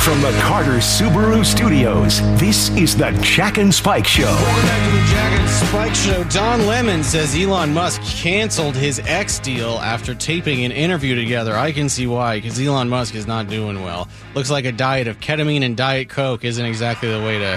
From the Carter Subaru Studios, this is the Jack and Spike Show. Welcome back to the Jack and Spike Show. Don Lemon says Elon Musk canceled his X deal after taping an interview together. I can see why, because Elon Musk is not doing well. Looks like a diet of ketamine and Diet Coke isn't exactly the way to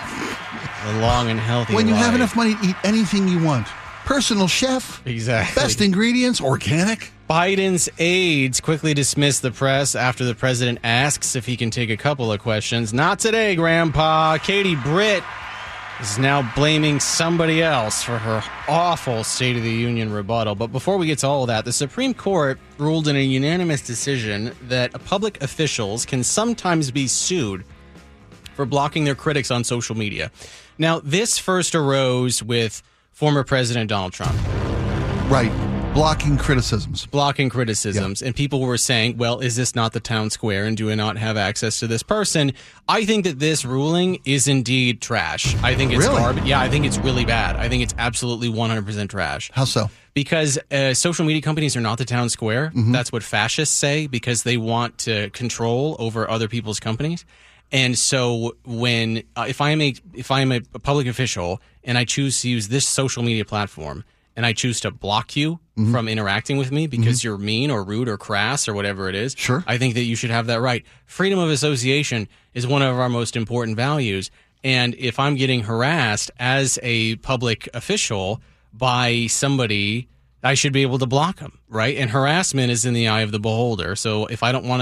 a long and healthy When you life. have enough money to eat anything you want. Personal chef. Exactly. Best ingredients, organic. Biden's aides quickly dismiss the press after the president asks if he can take a couple of questions. Not today, Grandpa. Katie Britt is now blaming somebody else for her awful State of the Union rebuttal. But before we get to all of that, the Supreme Court ruled in a unanimous decision that public officials can sometimes be sued for blocking their critics on social media. Now, this first arose with former President Donald Trump. Right. Blocking criticisms. And people were saying, well, is this not the town square, and do I not have access to this person? I think that this ruling is indeed trash. I think it's Really? garbage. Yeah, I think it's really bad. I think it's absolutely 100% trash. How so? Because social media companies are not the town square. Mm-hmm. That's what fascists say, because they want to control over other people's companies. And so when if I am a public official and I choose to use this social media platform and I choose to block you from interacting with me because you're mean or rude or crass or whatever it is, Sure. I think that you should have that right. Freedom of association is one of our most important values. And if I'm getting harassed as a public official by somebody, I should be able to block them, right? And harassment is in the eye of the beholder. So if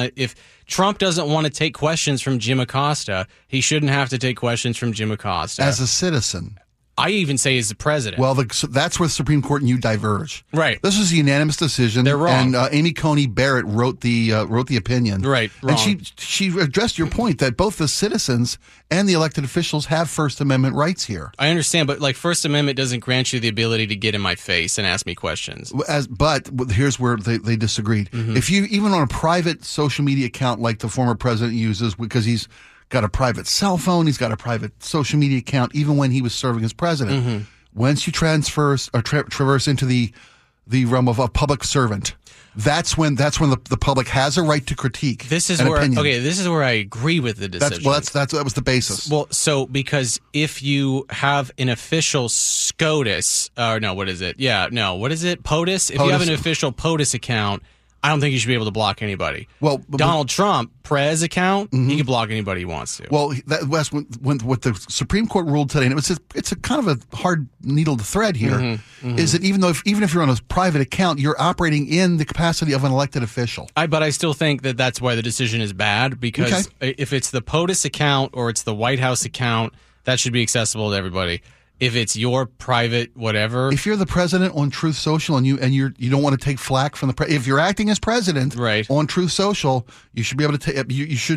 Trump doesn't want to take questions from Jim Acosta, he shouldn't have to take questions from Jim Acosta. As a citizen. I even say as the president. Well, that's where the Supreme Court and you diverge. Right. This was a unanimous decision. They're wrong. And Amy Coney Barrett wrote the opinion. Right. Wrong. And she addressed your point that both the citizens and the elected officials have First Amendment rights here. I understand, but like First Amendment doesn't grant you the ability to get in my face and ask me questions. But here's where they disagreed. If you, even on a private social media account like the former president uses, because he's got a private cell phone, he's got a private social media account, even when he was serving as president. Once you traverse into the realm of a public servant, that's when the public has a right to critique. This is opinion. This is where I agree with the decision. That was the basis. Well, so because if you have an official SCOTUS, or no, what is it? Yeah, no, what is it? POTUS? If you have an official POTUS account, I don't think you should be able to block anybody. Well, Donald Trump, Prez account, he can block anybody he wants to. Well, that's when what the Supreme Court ruled today, and it's a kind of a hard needle to thread here, is that even if you're on a private account, you're operating in the capacity of an elected official. But I still think that that's why the decision is bad, because if it's the POTUS account or it's the White House account, that should be accessible to everybody. If it's your private whatever, if you're the president on Truth Social and you don't want to take flack from if you're acting as president right. on Truth Social, you should be able to take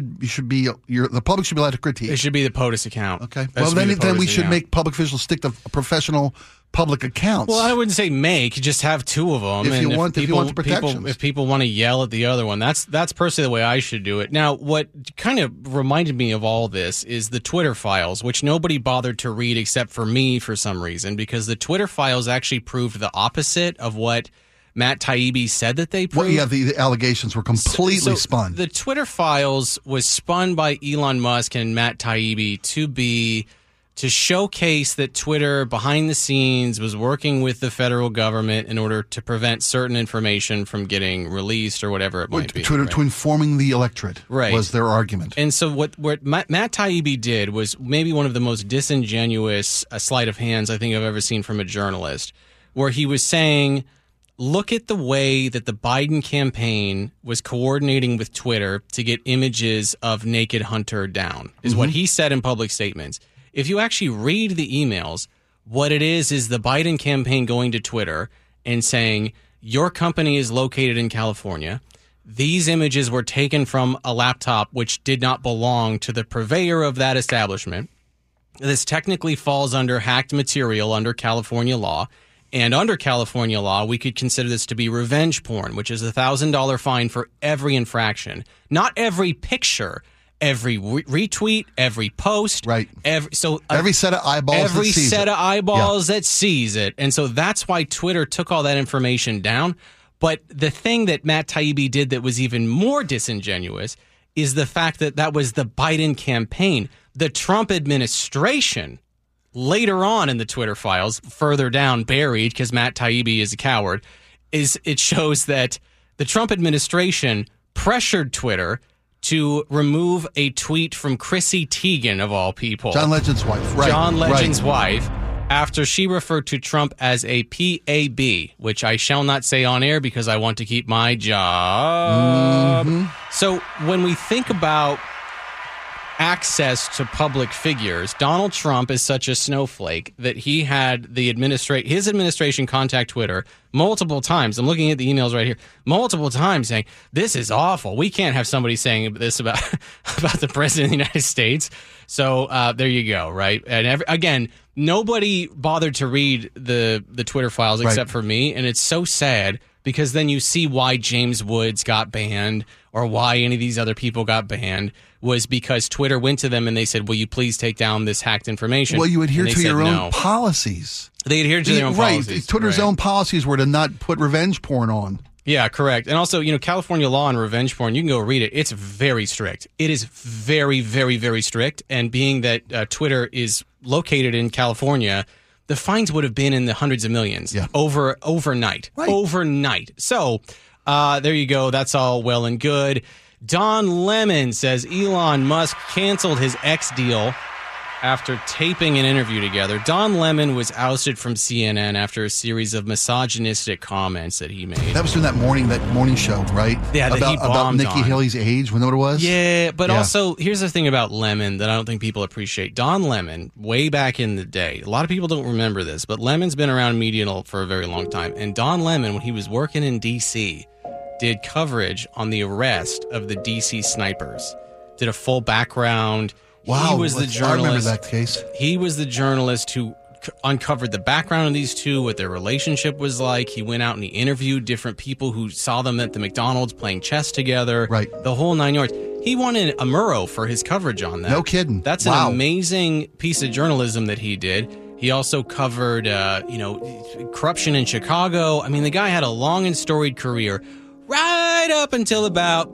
the public should be allowed to critique. It should be the POTUS account. Okay. Well, then we should make public officials stick to professional public accounts. Well, I wouldn't say just have two of them. If you want the protections. If people want to yell at the other one, that's personally the way I should do it. Now, what kind of reminded me of all this is the Twitter files, which nobody bothered to read except for me for some reason, because the Twitter files actually proved the opposite of what Matt Taibbi said that they proved. Well, yeah, the allegations were completely spun. The Twitter files was spun by Elon Musk and Matt Taibbi to showcase that Twitter, behind the scenes, was working with the federal government in order to prevent certain information from getting released or whatever it might be. Twitter, right? To informing the electorate was their argument. And so what Matt Taibbi did was maybe one of the most disingenuous sleight of hands I think I've ever seen from a journalist, where he was saying, look at the way that the Biden campaign was coordinating with Twitter to get images of naked Hunter down, is what he said in public statements. If you actually read the emails, what it is the Biden campaign going to Twitter and saying, your company is located in California. These images were taken from a laptop which did not belong to the purveyor of that establishment. This technically falls under hacked material under California law. And under California law, we could consider this to be revenge porn, which is a $1,000 fine for every infraction. Not every picture, every retweet, every post, right? Every set of eyeballs, that sees it, and so that's why Twitter took all that information down. But the thing that Matt Taibbi did that was even more disingenuous is the fact that that was the Biden campaign. The Trump administration, later on in the Twitter files, further down, buried because Matt Taibbi is a coward, it shows that the Trump administration pressured Twitter to remove a tweet from Chrissy Teigen, of all people. John Legend's wife. Right. John Legend's wife, after she referred to Trump as a PAB, which I shall not say on air because I want to keep my job. So when we think about access to public figures, Donald Trump is such a snowflake that he had his administration contact Twitter multiple times. I'm looking at the emails right here, multiple times saying, this is awful. We can't have somebody saying this about the president of the United States. So there you go, right? And again, nobody bothered to read the Twitter files except for me, and it's so sad because then you see why James Woods got banned or why any of these other people got banned was because Twitter went to them and they said, will you please take down this hacked information? Well, you adhere to your own policies. They adhere to their own policies. Right. Twitter's own policies were to not put revenge porn on. Yeah, correct. And also, California law on revenge porn, you can go read it. It's very strict. It is very, very, very strict. And being that Twitter is located in California, the fines would have been in the hundreds of millions overnight. Right. Overnight. So there you go. That's all well and good. Don Lemon says Elon Musk canceled his X deal after taping an interview together. Don Lemon was ousted from CNN after a series of misogynistic comments that he made. That was during that morning show, right? Yeah, about Nikki Haley's age. When what it was? Yeah, but also here's the thing about Lemon that I don't think people appreciate. Don Lemon, way back in the day, a lot of people don't remember this, but Lemon's been around media for a very long time. And Don Lemon, when he was working in D.C., did coverage on the arrest of the D.C. snipers. Did a full background. Wow, he was the journalist. I remember that case. He was the journalist who uncovered the background of these two, what their relationship was like. He went out and he interviewed different people who saw them at the McDonald's playing chess together. Right. The whole 9 yards. He won a Murrow for his coverage on that. No kidding. That's an amazing piece of journalism that he did. He also covered, corruption in Chicago. I mean, the guy had a long and storied career right up until about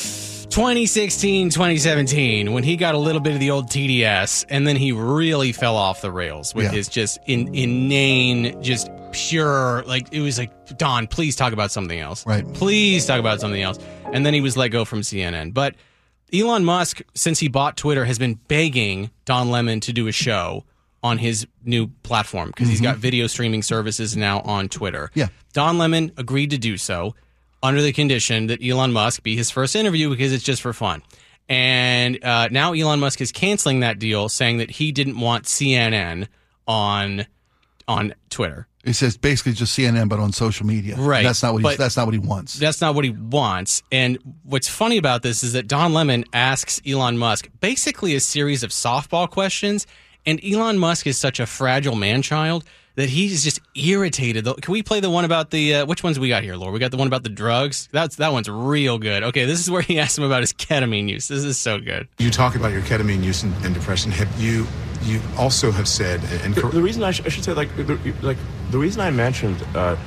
2016, 2017, when he got a little bit of the old TDS, and then he really fell off the rails with his just inane, just pure, it was like, Don, please talk about something else. Right. Please talk about something else. And then he was let go from CNN. But Elon Musk, since he bought Twitter, has been begging Don Lemon to do a show on his new platform because he's got video streaming services now on Twitter. Yeah. Don Lemon agreed to do so under the condition that Elon Musk be his first interview because it's just for fun. And now Elon Musk is canceling that deal, saying that he didn't want CNN on Twitter. It says basically just CNN, but on social media. Right. That's not what that's not what he wants. That's not what he wants. And what's funny about this is that Don Lemon asks Elon Musk basically a series of softball questions, and Elon Musk is such a fragile man-child that he's just irritated. Can we play the one about the, which ones we got here, Laura? We got the one about the drugs. That one's real good. Okay, this is where he asked him about his ketamine use. This is so good. You talk about your ketamine use and depression. You also have said, and the reason I should say, the reason I mentioned the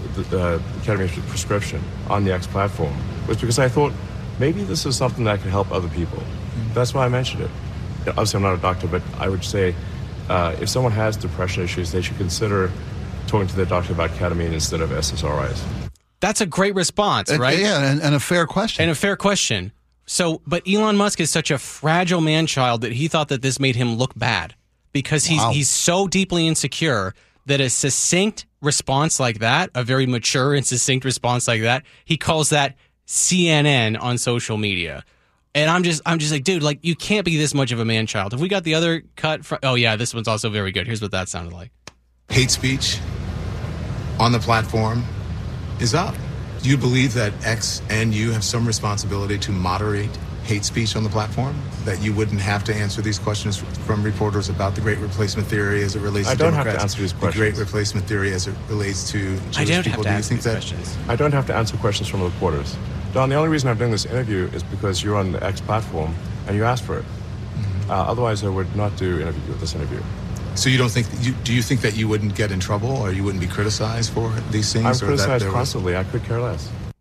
ketamine prescription on the X platform was because I thought maybe this is something that could help other people. That's why I mentioned it. Obviously, I'm not a doctor, but I would say if someone has depression issues, they should consider talking to their doctor about ketamine instead of SSRIs. That's a great response, right? Yeah, and a fair question. And a fair question. So, but Elon Musk is such a fragile man-child that he thought that this made him look bad because he's so deeply insecure that a succinct response like that, a very mature and succinct response like that, he calls that CNN on social media. And I'm just like, dude, you can't be this much of a man-child. Have we got the other cut? Oh, yeah, this one's also very good. Here's what that sounded like. Hate speech on the platform is up. Do you believe that X and you have some responsibility to moderate hate speech on the platform? That you wouldn't have to answer these questions from reporters about the Great Replacement Theory as it relates to Democrats? I don't have to answer these questions. The Great Replacement Theory as it relates to Jewish I don't people. have to answer these questions. I don't have to answer questions from reporters. Don, the only reason I'm doing this interview is because you're on the X platform and you asked for it. Otherwise, I would not do this interview. So you don't think? Do you think that you wouldn't get in trouble or you wouldn't be criticized for these things? I'm criticized constantly. I could care less.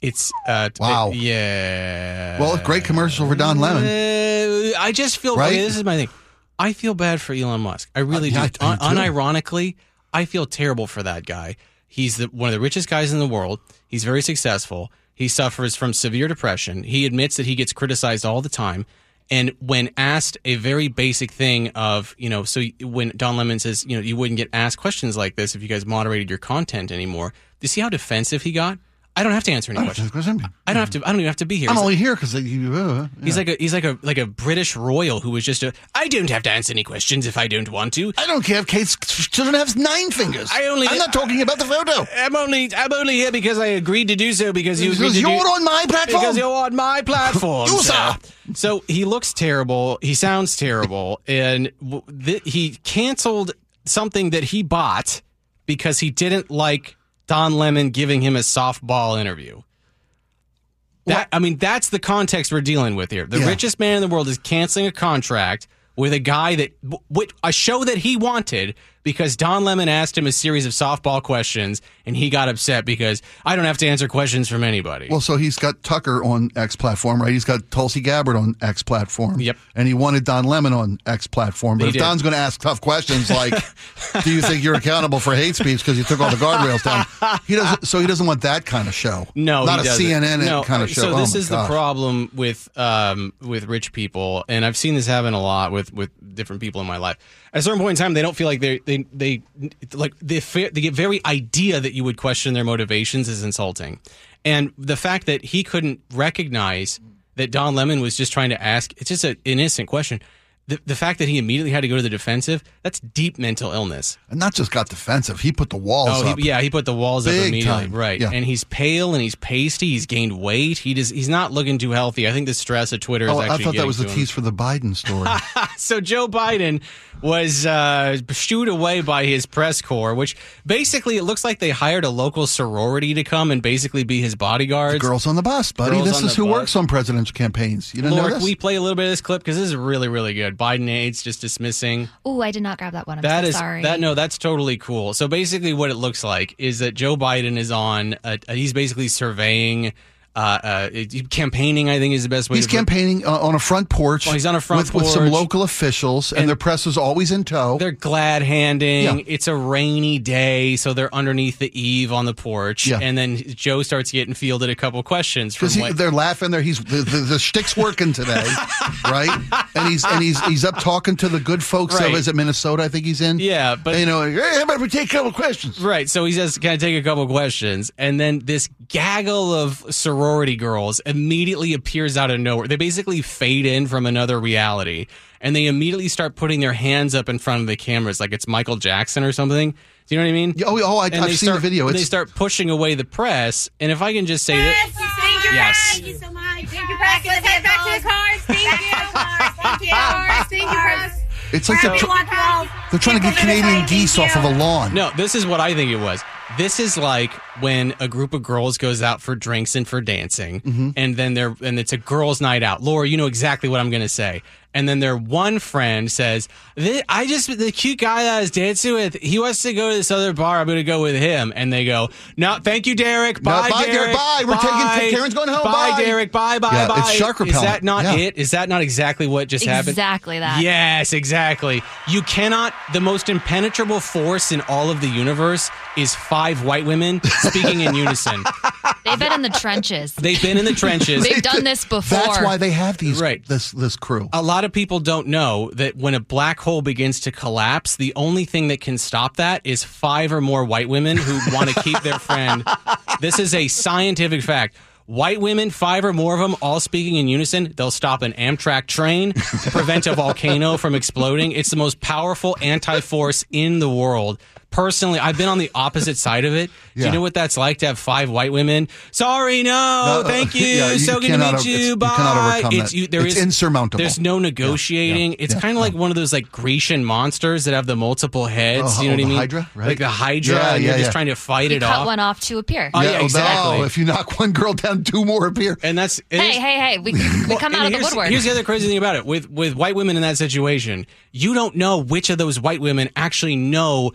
It's Wow. Yeah. Well, great commercial for Don Lemon. I just feel Right? okay, this is my thing. I feel bad for Elon Musk. I really yeah, do. I do too. Unironically, I feel terrible for that guy. He's one of the richest guys in the world. He's very successful. He suffers from severe depression. He admits that he gets criticized all the time. And when asked a very basic thing of, so when Don Lemon says, you wouldn't get asked questions like this if you guys moderated your content anymore. Do you see how defensive he got? I don't have to answer any questions. I don't even have to be here. I'm only here because you. He's like a British royal who was just I don't have to answer any questions if I don't want to. I don't care if Kate's children have 9 fingers. I'm not talking about the photo. I'm only here because I agreed to do so because you agreed Because to you're on my platform. Because you're on my platform. You, sir. So he looks terrible. He sounds terrible, and he canceled something that he bought because he didn't like Don Lemon giving him a softball interview. That's the context we're dealing with here. The richest man in the world is canceling a contract with a guy a show that he wanted because Don Lemon asked him a series of softball questions and he got upset because I don't have to answer questions from anybody. Well, so he's got Tucker on X platform, right? He's got Tulsi Gabbard on X platform. Yep. And he wanted Don Lemon on X platform. But He if did. Don's going to ask tough questions like, do you think you're accountable for hate speech because you took all the guardrails down? He doesn't want that kind of show. No, not he a doesn't. CNN kind of show. So this Oh, my is gosh. the problem with rich people, and I've seen this happen a lot with different people in my life. At a certain point in time, they don't feel like the very idea that you would question their motivations is insulting, and the fact that he couldn't recognize that Don Lemon was just trying to ask, it's just an innocent question. The fact that he immediately had to go to the defensive, that's deep mental illness. And not just got defensive. He put the walls up. He put the walls up Big immediately. time. Right. Yeah. And he's pale and he's pasty. He's gained weight. He's not looking too healthy. I think the stress of Twitter is actually I thought that getting was the to him. tease for the Biden story. So Joe Biden was shooed away by his press corps, which basically it looks like they hired a local sorority to come and basically be his bodyguards. Girls on the bus, buddy. Girls This on is the who bus. works on presidential campaigns. You didn't know Lord, this? can we play a little bit of this clip? Because this is really, really good. Biden aides just dismissing. Ooh, I did not grab that one. I'm so sorry. That's totally cool. So basically what it looks like is that Joe Biden is on, he's basically surveying, campaigning, I think is the best way He's to put it. campaigning on a front porch. Well, he's on a front with some porch. local officials, and their press is always in tow. They're glad handing. Yeah. It's a rainy day, so they're underneath the eave on the porch. Yeah. And then Joe starts getting fielded a couple questions from Because they're laughing. The shtick's working today, right? And he's up talking to the good folks. Right. Is it Minnesota? I think he's in. Yeah, but hey, how about we take a couple questions? right. So he says, "Can I take a couple questions?" And then this gaggle of sorority girls immediately appears out of nowhere. They basically fade in from another reality, and they immediately start putting their hands up in front of the cameras like it's Michael Jackson or something. Do you know what I mean? I've seen the video. They start pushing away the press, and if I can just say that. Thank you, Yes. Thank you so much. Thank you, press. Let's head back to the cars. Thank you. Thank you, press. It's like they're trying to get Canadian geese off of a lawn. No, this is what I think it was. This is like when a group of girls goes out for drinks and for dancing, and then it's a girls' night out. Laura, you know exactly what I'm going to say. And then their one friend says, the cute guy that I was dancing with, he wants to go to this other bar. I'm going to go with him. And they go, no, thank you, Derek. Bye, bye, Derek. bye. We're taking Karen's going home. Bye, Bye. Derek. Bye, bye, Yeah, bye. it's shark Is repellent. that not Yeah. it? Is that not exactly what just happened? Exactly that. Yes, exactly. You cannot, the most impenetrable force in all of the universe is 5 white women speaking in unison. They've been in the trenches. They've been in the trenches. They've done this before. That's why they have these. Right. This crew. A lot of people don't know that when a black hole begins to collapse, the only thing that can stop that is 5 or more white women who want to keep their friend. This is a scientific fact. White women, 5 or more of them, all speaking in unison, they'll stop an Amtrak train to prevent a volcano from exploding. It's the most powerful anti-force in the world. Personally, I've been on the opposite side of it. Do Yeah. you know what that's like to have 5 white women? Sorry, no, thank you. Yeah, So good to cannot meet you. Bye. You cannot overcome that. There It's is- insurmountable. There's no negotiating. Yeah. It's Yeah. kind of like one of those like Grecian monsters that have the multiple heads. You know what I the mean? Hydra, right? Like the Hydra, Yeah, and you're yeah, just yeah. trying to fight it Cut off. one off to appear. Oh, yeah, exactly. If you knock one girl down, 2 more appear. And that's Hey, we come and out of the here's- woodwork. Here's the other crazy thing about it. With white women in that situation, you don't know which of those white women actually know the other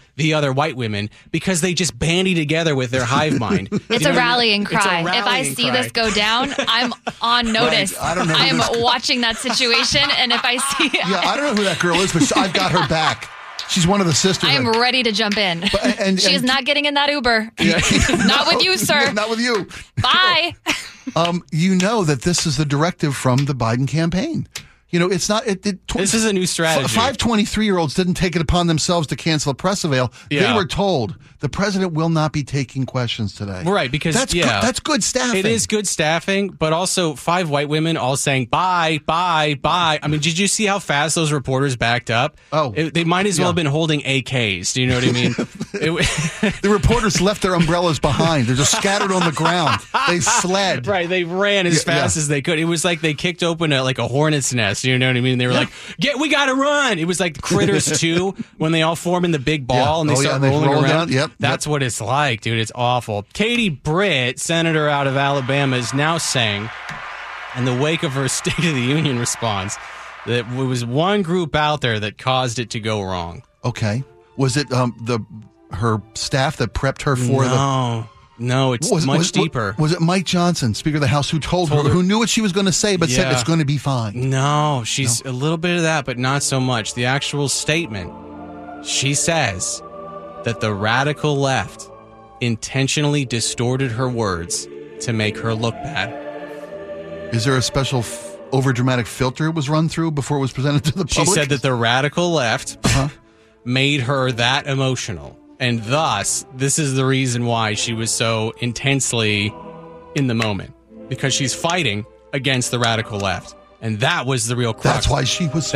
other white women because they just bandy together with their hive mind. It's a rallying It's a cry. If I rallying see cry. this go down, I'm on notice. Right. I don't know who I'm this- watching that situation, and if I see, Yeah, I don't know who that girl is, but I've got her back. She's one of the sisters. I am ready to jump in. She is not getting in that Uber. Not with you, sir. Not with you. Bye. You know that this is the directive from the Biden campaign. You know, it's not. This is a new strategy. 5 23-year-olds didn't take it upon themselves to cancel a press avail. Yeah. They were told the president will not be taking questions today. Right, because that's good staffing. It is good staffing, but also 5 white women all saying bye, bye, bye. I mean, did you see how fast those reporters backed up? Oh. They might as well have been holding AKs. Do you know what I mean? The reporters left their umbrellas behind. They're just scattered on the ground. They fled. Right, they ran as fast as they could. It was like they kicked open a hornet's nest. You know what I mean? They were like, we got to run. It was like Critters 2 when they all form in the big ball and they start rolling roll around. down. Yep. That's what it's like, dude. It's awful. Katie Britt, senator out of Alabama, is now saying, in the wake of her State of the Union response, that it was one group out there that caused it to go wrong. Okay. Was it her staff that prepped her for No, it's much deeper. Was it Mike Johnson, Speaker of the House, who told her, who knew what she was going to say, but said it's going to be fine? No, she's a little bit of that, but not so much. The actual statement, she says that the radical left intentionally distorted her words to make her look bad. Is there a special overdramatic filter it was run through before it was presented to the public? She said that the radical left made her that emotional. And thus, this is the reason why she was so intensely in the moment. Because she's fighting against the radical left. And that was the real crux. That's why she was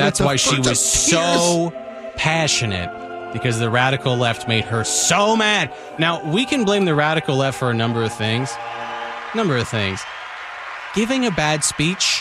so passionate. Because the radical left made her so mad. Now, we can blame the radical left for a number of things. Giving a bad speech,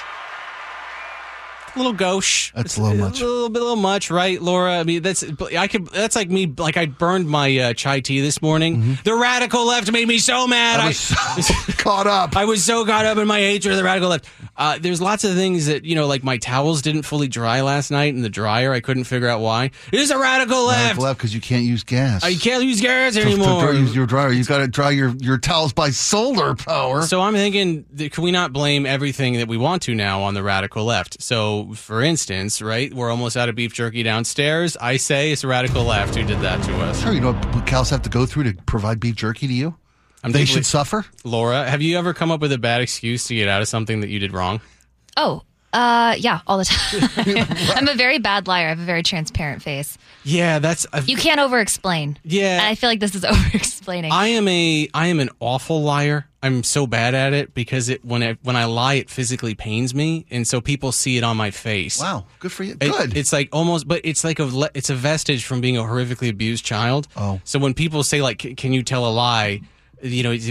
a little gauche. That's a little much. A little much, right, Laura? I mean, that's like me. Like I burned my chai tea this morning. Mm-hmm. The radical left made me so mad. I was so caught up. I was so caught up in my hatred of the radical left. There's lots of things that, like my towels didn't fully dry last night in the dryer. I couldn't figure out why. It is a radical left. Because you can't use gas. You can't use gas anymore. To use your dryer, you got to dry your towels by solar power. So I'm thinking, can we not blame everything that we want to now on the radical left? So, for instance, right, we're almost out of beef jerky downstairs. I say it's the radical left who did that to us. Sure, you know what cows have to go through to provide beef jerky to you? They should suffer? Laura, have you ever come up with a bad excuse to get out of something that you did wrong? Yeah, all the time. I'm a very bad liar. I have a very transparent face. Yeah, that's... You can't over-explain. Yeah. And I feel like this is over-explaining. I am an awful liar. I'm so bad at it because when I lie, it physically pains me, and so people see it on my face. Wow, good for you. Good. It's like almost, but it's like it's a vestige from being a horrifically abused child. Oh. So when people say like, "Can you tell a lie?" or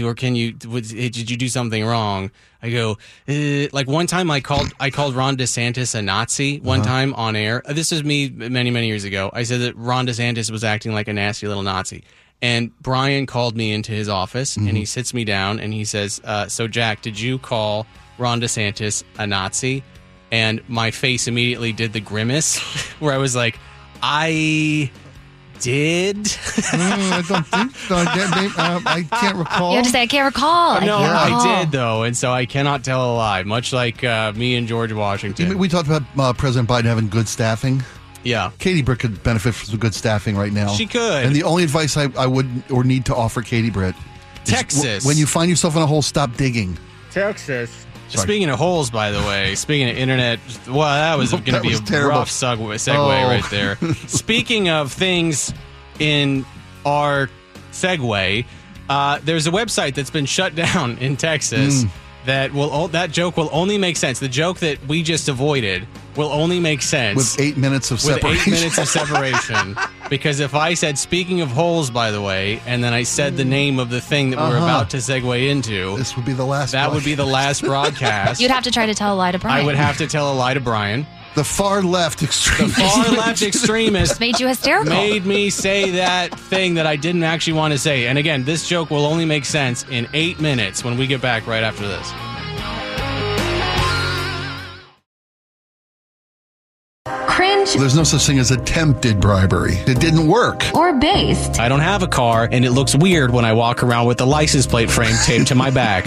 did you do something wrong? I go, like one time I called Ron DeSantis a Nazi one time on air. This was me many, many years ago. I said that Ron DeSantis was acting like a nasty little Nazi. And Brian called me into his office and he sits me down and he says, so Jack, did you call Ron DeSantis a Nazi? And my face immediately did the grimace where I was like, I did. I don't think so. I can't recall. You have to say, I can't recall. I did, though, and so I cannot tell a lie, much like me and George Washington. We talked about President Biden having good staffing. Yeah. Katie Britt could benefit from some good staffing right now. She could. And the only advice I would or need to offer Katie Britt is Texas. when you find yourself in a hole, stop digging. Texas. Sorry. Speaking of holes, by the way, speaking of internet, well, that was going to be a terrible. rough segue right there. Speaking of things in our segue, there's a website that's been shut down in Texas that joke will only make sense. The joke that we just avoided will only make sense with 8 minutes of separation. Because if I said, speaking of holes, by the way, and then I said the name of the thing that we're about to segue into, this would be the last. That would be the last broadcast. You'd have to try to tell a lie to Brian. I would have to tell a lie to Brian. The far left extremist. The far left extremist made you hysterical. Made me say that thing that I didn't actually want to say. And again, this joke will only make sense in 8 minutes when we get back right after this. cringe There's no such thing as attempted bribery. It didn't work. or based. I don't have a car, and it looks weird when I walk around with the license plate frame taped to my back.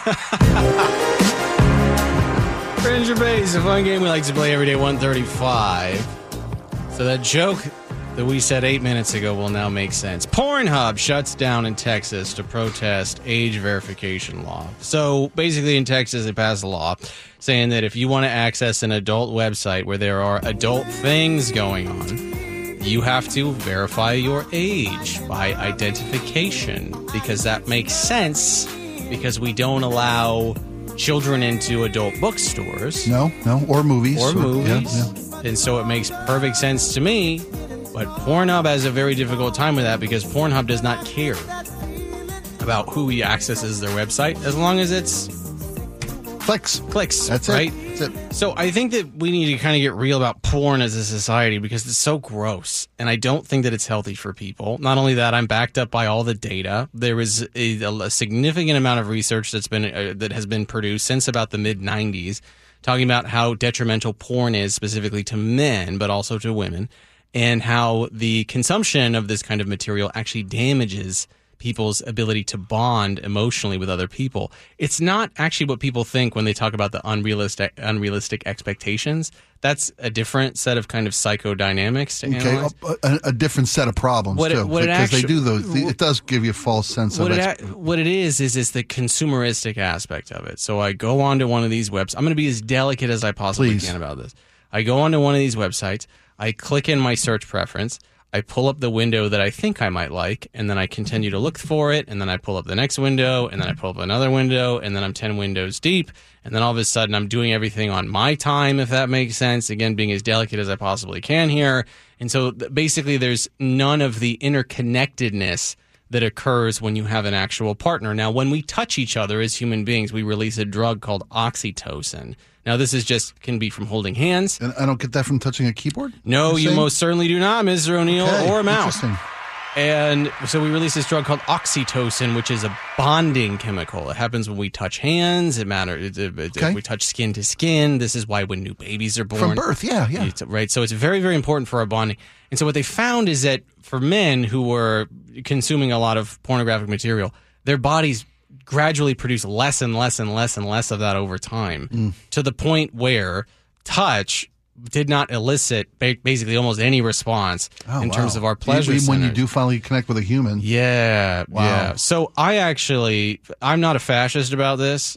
Cringe or Base, a fun game we like to play every day, 135. So that joke that we said 8 minutes ago will now make sense. Pornhub shuts down in Texas to protest age verification law. So basically in Texas, they passed a law saying that if you want to access an adult website where there are adult things going on, you have to verify your age by identification, because that makes sense, because we don't allow children into adult bookstores. No, or movies. Or movies. Yeah. And so it makes perfect sense to me, but Pornhub has a very difficult time with that, because Pornhub does not care about who accesses their website as long as it's Clicks. That's right? it. That's it. So I think that we need to kind of get real about porn as a society, because it's so gross, and I don't think that it's healthy for people. Not only that, I'm backed up by all the data. There is a significant amount of research that has been produced since about the mid-90s, talking about how detrimental porn is specifically to men, but also to women, and how the consumption of this kind of material actually damages people's ability to bond emotionally with other people. It's not actually what people think when they talk about the unrealistic expectations. That's a different set of kind of psychodynamics to analyze. A different set of problems, too. Because they do those. It does give you a false sense of it. What it is the consumeristic aspect of it. So I go onto one of these websites. I'm going to be as delicate as I possibly can about this. I go onto one of these websites. I click in my search preference. I pull up the window that I think I might like, and then I continue to look for it, and then I pull up the next window, and then I pull up another window, and then I'm 10 windows deep, and then all of a sudden I'm doing everything on my time, if that makes sense. Again, being as delicate as I possibly can here. And so basically there's none of the interconnectedness that occurs when you have an actual partner. Now, when we touch each other as human beings, we release a drug called oxytocin. Now, this is can be from holding hands. And I don't get that from touching a keyboard? No, you most certainly do not, Mr. O'Neill, or a mouse. Interesting. And so we release this drug called oxytocin, which is a bonding chemical. It happens when we touch hands. It matters. We touch skin to skin. This is why when new babies are born. From birth, yeah. Right. So it's very, very important for our bonding. And so what they found is that for men who were consuming a lot of pornographic material, their bodies gradually produce less and less and less and less of that over time, to the point where touch did not elicit basically almost any response in terms of our pleasure Even when you centers. do finally connect with a human. Yeah. Wow. Yeah. So I'm not a fascist about this.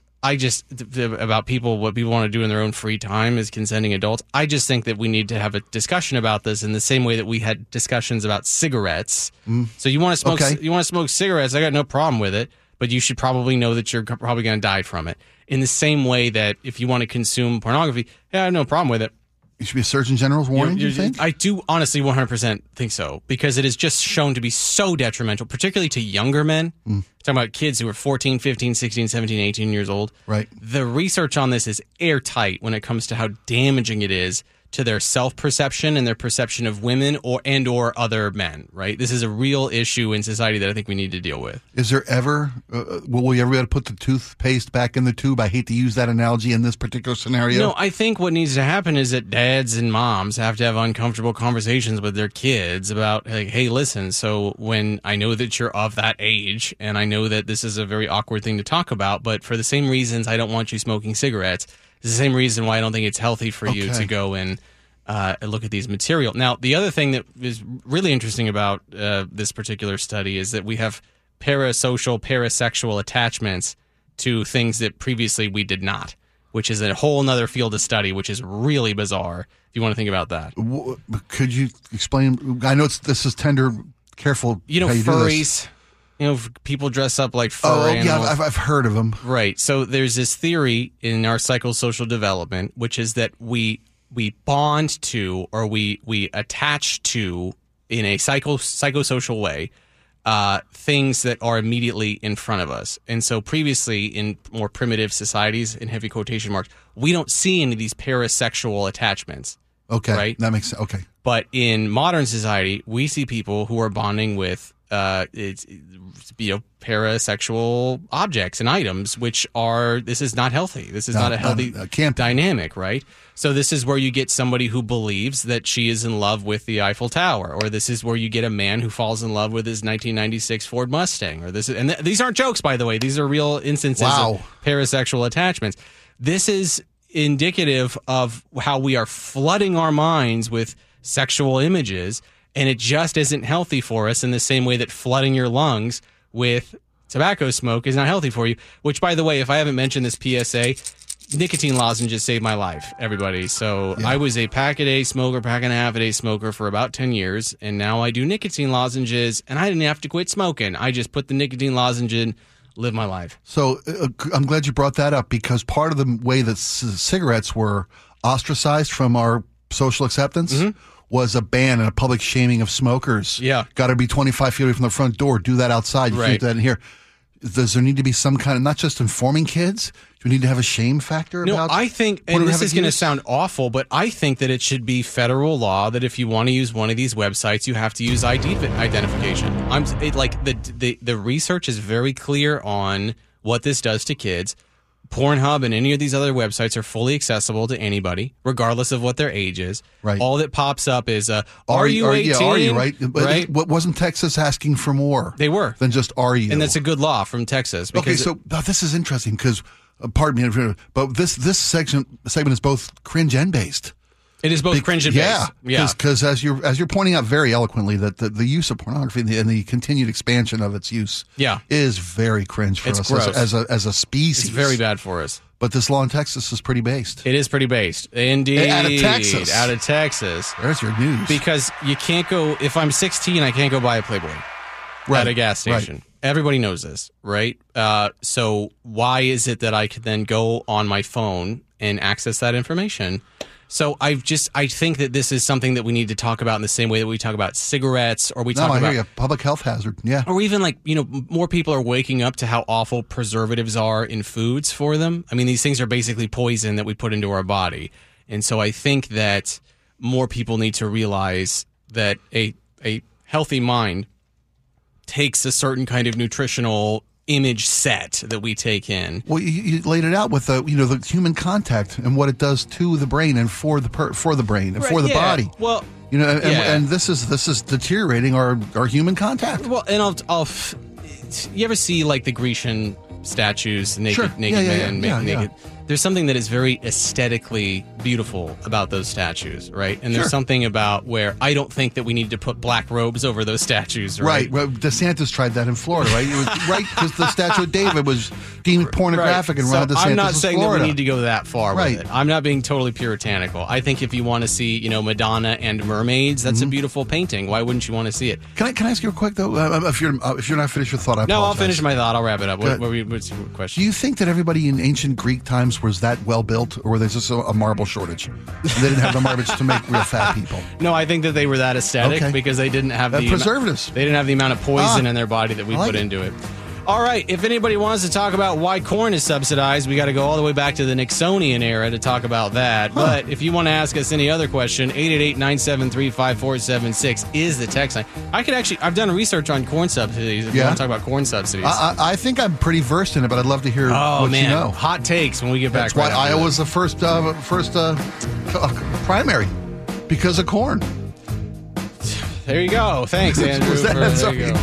About what people want to do in their own free time as consenting adults. I just think that we need to have a discussion about this in the same way that we had discussions about cigarettes. So you want to smoke cigarettes, I got no problem with it, but you should probably know that you're probably going to die from it. In the same way that if you want to consume pornography, I have no problem with it. It should be a Surgeon General's warning, do you think? I do honestly 100% think so, because it is just shown to be so detrimental, particularly to younger men. Talking about kids who are 14, 15, 16, 17, 18 years old. Right. The research on this is airtight when it comes to how damaging it is to their self-perception and their perception of women or other men, right? This is a real issue in society that I think we need to deal with. Is there ever, will we ever be able to put the toothpaste back in the tube? I hate to use that analogy in this particular scenario. No, I think what needs to happen is that dads and moms have to have uncomfortable conversations with their kids about, like, hey, listen, so when I know that you're of that age, and I know that this is a very awkward thing to talk about, but for the same reasons I don't want you smoking cigarettes, it's the same reason why I don't think it's healthy for you to go and look at these material. Now, the other thing that is really interesting about this particular study is that we have parasexual attachments to things that previously we did not, which is a whole other field of study, which is really bizarre, if you want to think about that. Could you explain? I know this is tender, careful. Furries. People dress up like fur animals. Yeah, I've heard of them. Right. So there's this theory in our psychosocial development, which is that we bond to, or we attach to, in a psychosocial way, things that are immediately in front of us. And so previously, in more primitive societies, in heavy quotation marks, we don't see any of these parasexual attachments. Okay. Right? That makes sense. Okay. But in modern society, we see people who are bonding with it's parasexual objects and items, which are this is not healthy. This is not a healthy dynamic, right? So this is where you get somebody who believes that she is in love with the Eiffel Tower, or this is where you get a man who falls in love with his 1996 Ford Mustang, or these aren't jokes, by the way. These are real instances of parasexual attachments. This is indicative of how we are flooding our minds with sexual images, and it just isn't healthy for us in the same way that flooding your lungs with tobacco smoke is not healthy for you. Which, by the way, if I haven't mentioned this PSA, nicotine lozenges saved my life, everybody. So I was a pack-a-day smoker, pack-and-a-half-a-day smoker for about 10 years, and now I do nicotine lozenges, and I didn't have to quit smoking. I just put the nicotine lozenge in, live my life. So I'm glad you brought that up, because part of the way that cigarettes were ostracized from our social acceptance was a ban and a public shaming of smokers. Yeah. Got to be 25 feet away from the front door. Do that outside. You can't do that in here. Does there need to be some kind of, not just informing kids, do we need to have a shame factor about? No, I think, and this is going to sound awful, but I think that it should be federal law that if you want to use one of these websites, you have to use ID identification. The research is very clear on what this does to kids. Pornhub and any of these other websites are fully accessible to anybody, regardless of what their age is. Right. All that pops up is, are you 18? Yeah, are you, right? Right? What wasn't Texas asking for more? They were. Than just are you. And that's a good law from Texas. Okay, so this is interesting because, pardon me, but this segment is both cringe and based. It is both cringe and based. Yeah, because as you're pointing out very eloquently, that the use of pornography and the continued expansion of its use is very cringe for us as a species. It's very bad for us. But this law in Texas is pretty based. It is pretty based. Indeed. Out of Texas. Out of Texas. There's your news. Because you can't go, if I'm 16, I can't go buy a Playboy at a gas station. Right. Everybody knows this, right? So why is it that I could then go on my phone and access that information? So I think that this is something that we need to talk about in the same way that we talk about cigarettes, or we talk about hear you. Public health hazard. Yeah. Or even more people are waking up to how awful preservatives are in foods for them. I mean, these things are basically poison that we put into our body. And so I think that more people need to realize that a healthy mind takes a certain kind of nutritional image set that we take in. Well, you laid it out with the human contact and what it does to the brain and for the brain and for the body. Well, and this is deteriorating our human contact. Well, and I'll you ever see like the Grecian statues, naked man, naked. There's something that is very aesthetically beautiful about those statues, right? And there's something about where I don't think that we need to put black robes over those statues, right? Right. DeSantis tried that in Florida, right? It was right because the statue of David was deemed pornographic in Ron DeSantis' I'm not saying Florida. that we need to go that far with it. I'm not being totally puritanical. I think if you want to see, Madonna and mermaids, that's a beautiful painting. Why wouldn't you want to see it? Can I ask you a quick though? If you're not finished your thought, I apologize. No, I'll finish my thought. I'll wrap it up. What's your question? Do you think that everybody in ancient Greek times was that well built, or were there just a marble shortage? And they didn't have the marbles to make real fat people. No, I think that they were that aesthetic because they didn't have the preservatives. They didn't have the amount of poison in their body that we put into it. All right, if anybody wants to talk about why corn is subsidized, we got to go all the way back to the Nixonian era to talk about that. But if you want to ask us any other question, 888-973-5476 is the text line. I've done research on corn subsidies. If you want to talk about corn subsidies. I think I'm pretty versed in it, but I'd love to hear what you know. Hot takes when we get back. That's why Iowa's the first primary, because of corn. There you go. Thanks, Andrew. There you go.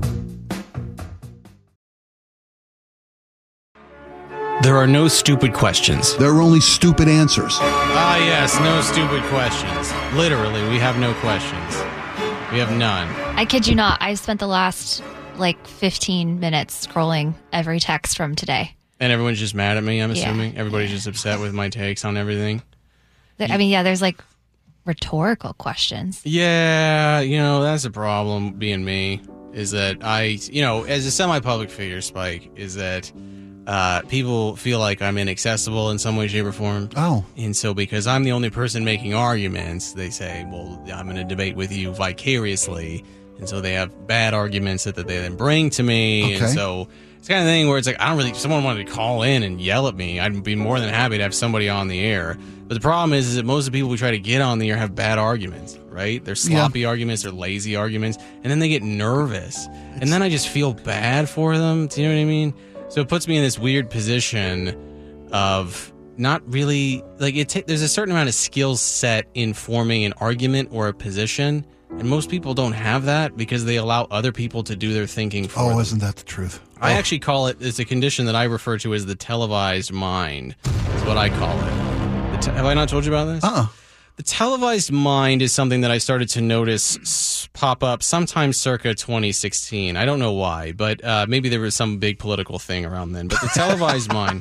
There are no stupid questions. There are only stupid answers. Yes, no stupid questions. Literally, we have no questions. We have none. I kid you not. I spent the last 15 minutes scrolling every text from today. And everyone's just mad at me, I'm assuming? Everybody's just upset with my takes on everything? There's rhetorical questions. Yeah, that's a problem being me, is that as a semi-public figure, Spike, is that people feel like I'm inaccessible in some way, shape, or form. Oh. And so because I'm the only person making arguments, they say, well, I'm going to debate with you vicariously. And so they have bad arguments that they then bring to me. Okay. And so It's the kind of thing where it's like, if someone wanted to call in and yell at me, I'd be more than happy to have somebody on the air. But the problem is that most of the people who try to get on the air have bad arguments, right? They're sloppy arguments, they're lazy arguments, and then they get nervous. And then I just feel bad for them. Do you know what I mean? So it puts me in this weird position of not really, like, there's a certain amount of skill set in forming an argument or a position. And most people don't have that because they allow other people to do their thinking for them. Oh, isn't that the truth? I actually call it's a condition that I refer to as the televised mind. Is what I call it. Have I not told you about this? The televised mind is something that I started to notice pop up sometime circa 2016. I don't know why, but maybe there was some big political thing around then. But the televised mind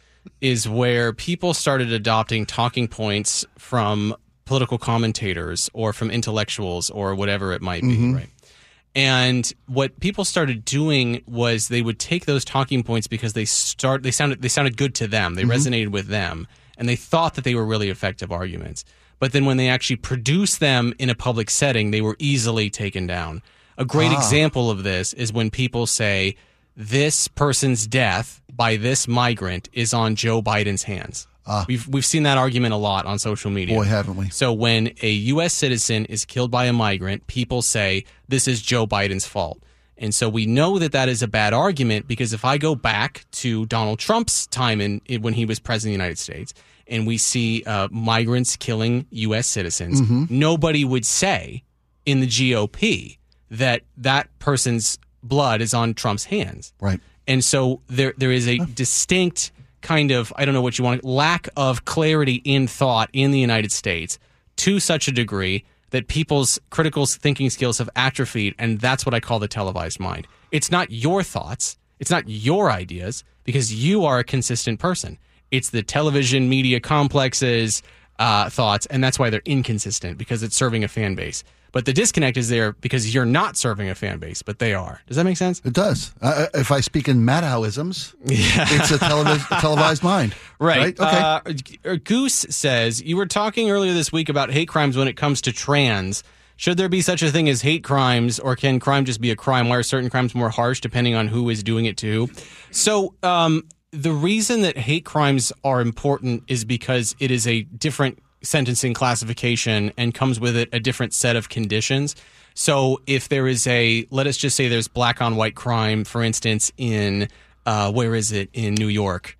is where people started adopting talking points from political commentators or from intellectuals or whatever it might be, right? And what people started doing was they would take those talking points because they sounded good to them. They resonated with them, and they thought that they were really effective arguments. But then when they actually produced them in a public setting, they were easily taken down. A great example of this is when people say, this person's death by this migrant is on Joe Biden's hands. We've seen that argument a lot on social media. Boy, haven't we. So when a U.S. citizen is killed by a migrant, people say, this is Joe Biden's fault. And so we know that that is a bad argument because if I go back to Donald Trump's time when he was president of the United States and we see migrants killing U.S. citizens, nobody would say in the GOP that that person's blood is on Trump's hands. Right. And so there is a distinct kind of, I don't know what you want, lack of clarity in thought in the United States to such a degree that people's critical thinking skills have atrophied, and that's what I call the televised mind. It's not your thoughts, it's not your ideas, because you are a consistent person. It's the television media complex's thoughts, and that's why they're inconsistent, because it's serving a fan base. But the disconnect is there because you're not serving a fan base, but they are. Does that make sense? It does. If I speak in Maddowisms, it's a televised mind. Right. Okay. Goose says, you were talking earlier this week about hate crimes when it comes to trans. Should there be such a thing as hate crimes, or can crime just be a crime? Why are certain crimes more harsh depending on who is doing it to who? So the reason that hate crimes are important is because it is a different sentencing classification and comes with it a different set of conditions. So if there is let us just say there's black on white crime, for instance, in where is it in New York?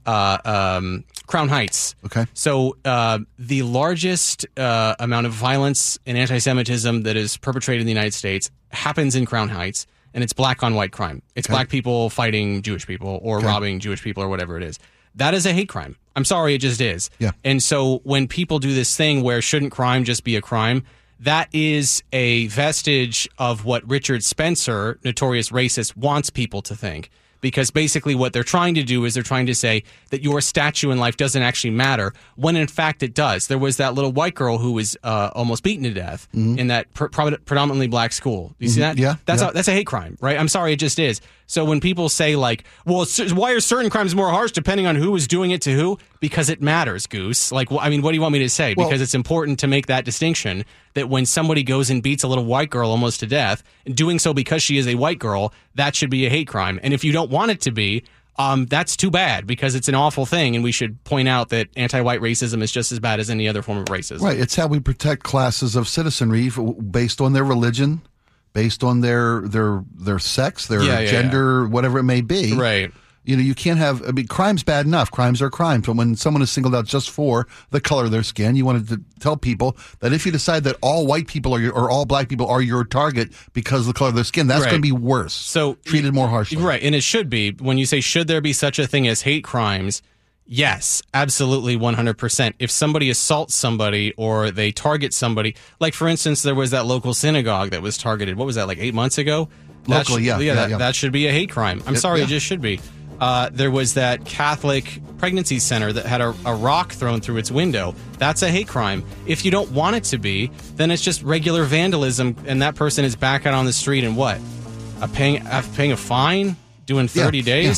Crown Heights. Okay. So the largest amount of violence and anti-Semitism that is perpetrated in the United States happens in Crown Heights, and it's black on white crime. It's black people fighting Jewish people or robbing Jewish people or whatever it is. That is a hate crime. I'm sorry, it just is. Yeah. And so when people do this thing where shouldn't crime just be a crime, that is a vestige of what Richard Spencer, notorious racist, wants people to think. Because basically what they're trying to do is they're trying to say that your statue in life doesn't actually matter, when in fact it does. There was that little white girl who was almost beaten to death in that predominantly black school. Do you see that? Yeah. That's a hate crime, right? I'm sorry, it just is. So when people say like, well, why are certain crimes more harsh depending on who is doing it to who? Because it matters, Goose. Like, I mean, what do you want me to say? Well, because it's important to make that distinction that when somebody goes and beats a little white girl almost to death, doing so because she is a white girl, that should be a hate crime. And if you don't want it to be, that's too bad because it's an awful thing. And we should point out that anti-white racism is just as bad as any other form of racism. Right. It's how we protect classes of citizenry based on their religion, based on their sex, their gender, whatever it may be. Right. You know, you can't have, I mean, crime's bad enough. Crimes are crimes. But when someone is singled out just for the color of their skin, you wanted to tell people that if you decide that all white people or all black people are your target because of the color of their skin, that's going to be worse. So treated more harshly. Right. And it should be. When you say, should there be such a thing as hate crimes? Yes, absolutely, 100%. If somebody assaults somebody or they target somebody, like for instance, there was that local synagogue that was targeted. What was that, like 8 months ago? Locally, that should be a hate crime. I'm sorry, it just should be. There was that Catholic pregnancy center that had a rock thrown through its window. That's a hate crime. If you don't want it to be, then it's just regular vandalism, and that person is back out on the street and what? Paying a fine? Doing 30 days? Yeah.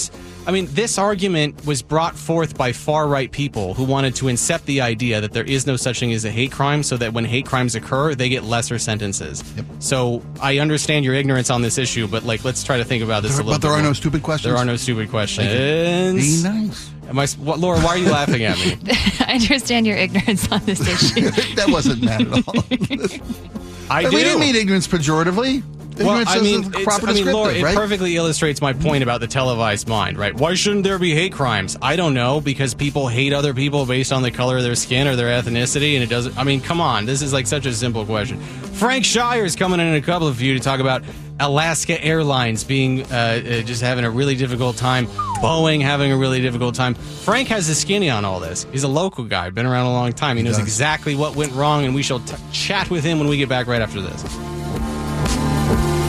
I mean, this argument was brought forth by far-right people who wanted to incept the idea that there is no such thing as a hate crime, so that when hate crimes occur, they get lesser sentences. Yep. So I understand your ignorance on this issue, but let's try to think about this a little bit. But there are more. no stupid questions? There are no stupid questions. Be nice. Laura, why are you laughing at me? I understand your ignorance on this issue. That wasn't mad at all. I do. We didn't mean ignorance pejoratively. Well, I mean, Laura, it right? perfectly illustrates my point about the televised mind, right? Why shouldn't there be hate crimes? I don't know, because people hate other people based on the color of their skin or their ethnicity, and it doesn't. I mean, come on, this is such a simple question. Frank Shire's coming in a couple of you to talk about Alaska Airlines being just having a really difficult time, Boeing having a really difficult time. Frank has the skinny on all this. He's a local guy, been around a long time. He knows exactly what went wrong, and we shall chat with him when we get back right after this.